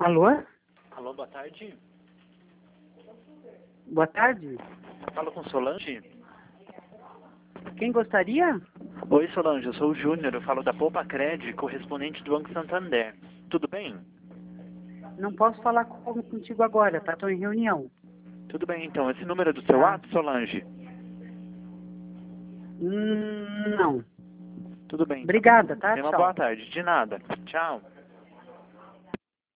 Alô? Alô, boa tarde. Boa tarde. Falo com Solange? Quem gostaria? Oi, Solange, eu sou o Júnior, eu falo da Poupa Cred, correspondente do Banco Santander. Tudo bem? Não posso falar contigo agora, tá? Estou em reunião. Tudo bem, então. Esse número é do seu WhatsApp, Solange? Não. Tudo bem. Então. Obrigada, tá? Tenha uma Tchau. boa tarde. De nada. Tchau.